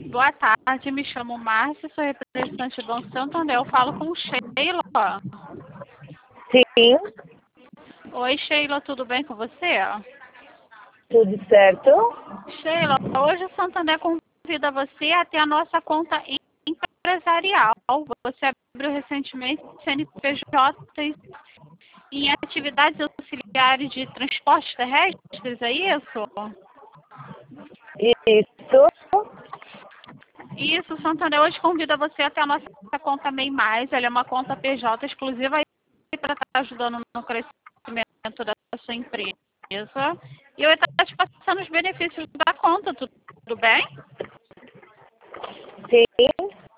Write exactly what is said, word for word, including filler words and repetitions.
Boa tarde, me chamo Márcia, sou representante do Banco Santander. Eu falo com Sheila. Sim, Oi, Sheila, tudo bem com você? tudo certo. Sheila, hoje o Santander convida você a ter a nossa conta empresarial. Você abriu recentemente C N P J em atividades auxiliares de transportes terrestres, é isso? Isso. Isso, o Santander hoje convida você a ter a nossa conta MEI Mais. Ela é uma conta P J exclusiva para estar ajudando no crescimento da sua empresa. E eu estou te passando os benefícios da conta, tudo, tudo bem? Sim.